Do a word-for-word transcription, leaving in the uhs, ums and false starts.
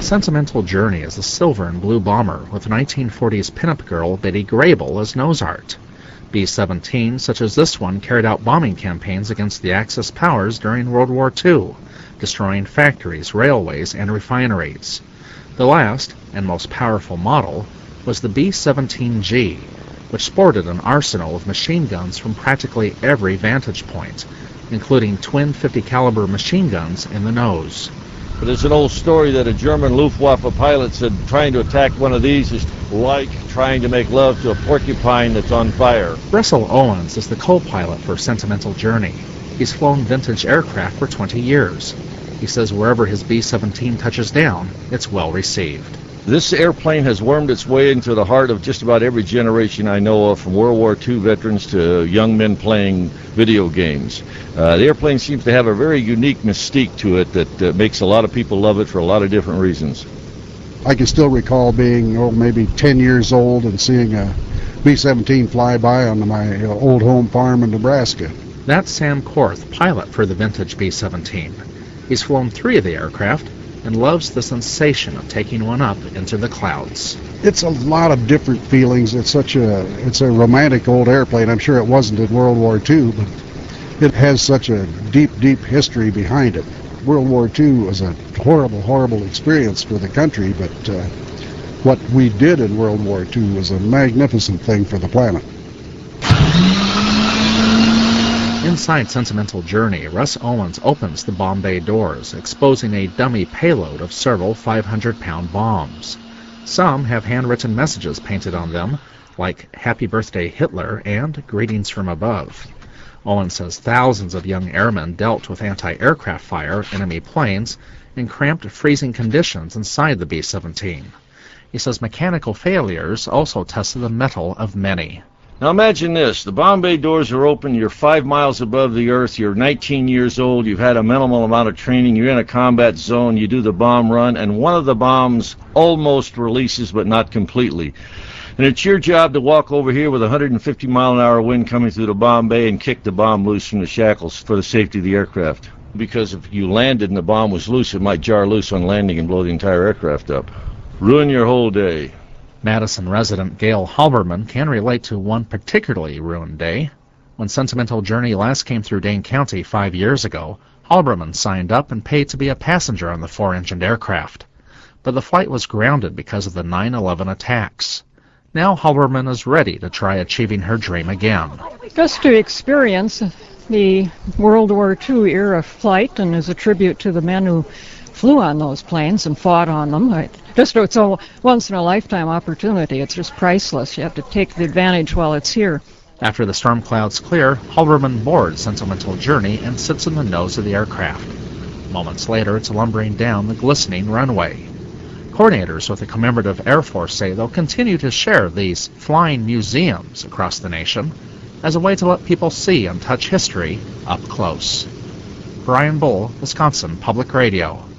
Sentimental Journey is a silver and blue bomber with nineteen forties pinup girl Betty Grable as nose art. B seventeen, such as this one, carried out bombing campaigns against the Axis powers during World War Two, destroying factories, railways, and refineries. The last, and most powerful model, was the B seventeen G, which sported an arsenal of machine guns from practically every vantage point, including twin fifty caliber machine guns in the nose. There's an old story that a German Luftwaffe pilot said trying to attack one of these is like trying to make love to a porcupine that's on fire. Russell Owens is the co-pilot for Sentimental Journey. He's flown vintage aircraft for twenty years. He says wherever his B seventeen touches down, it's well received. This airplane has wormed its way into the heart of just about every generation I know of, from World War Two veterans to young men playing video games. Uh, the airplane seems to have a very unique mystique to it that uh, makes a lot of people love it for a lot of different reasons. I can still recall being oh, maybe ten years old and seeing a B seventeen fly by on my old home farm in Nebraska. That's Sam Korth, pilot for the vintage B seventeen. He's flown three of the aircraft and loves the sensation of taking one up into the clouds. It's a lot of different feelings. It's such a it's a romantic old airplane. I'm sure it wasn't in World War Two, but it has such a deep, deep history behind it. World War Two was a horrible, horrible experience for the country, but uh, what we did in World War Two was a magnificent thing for the planet. Inside Sentimental Journey, Russ Owens opens the bomb bay doors, exposing a dummy payload of several five hundred pound bombs. Some have handwritten messages painted on them, like Happy Birthday Hitler and Greetings from Above. Owens says thousands of young airmen dealt with anti-aircraft fire, enemy planes, in cramped, freezing conditions inside the B seventeen. He says mechanical failures also tested the mettle of many. Now imagine this, the bomb bay doors are open, you're five miles above the earth, you're nineteen years old, you've had a minimal amount of training, you're in a combat zone, you do the bomb run, and one of the bombs almost releases but not completely. And it's your job to walk over here with a one hundred fifty mile an hour wind coming through the bomb bay and kick the bomb loose from the shackles for the safety of the aircraft. Because if you landed and the bomb was loose, it might jar loose on landing and blow the entire aircraft up. Ruin your whole day. Madison resident Gail Halberman can relate to one particularly ruined day. When Sentimental Journey last came through Dane County five years ago, Halberman signed up and paid to be a passenger on the four-engined aircraft. But the flight was grounded because of the nine eleven attacks. Now Halberman is ready to try achieving her dream again. Just to experience the World War Two era flight, and as a tribute to the men who flew on those planes and fought on them. I, just it's a once-in-a-lifetime opportunity. It's just priceless. You have to take the advantage while it's here. After the storm clouds clear, Halberman boards Sentimental Journey and sits in the nose of the aircraft. Moments later, it's lumbering down the glistening runway. Coordinators with the Commemorative Air Force say they'll continue to share these flying museums across the nation as a way to let people see and touch history up close. Brian Bull, Wisconsin Public Radio.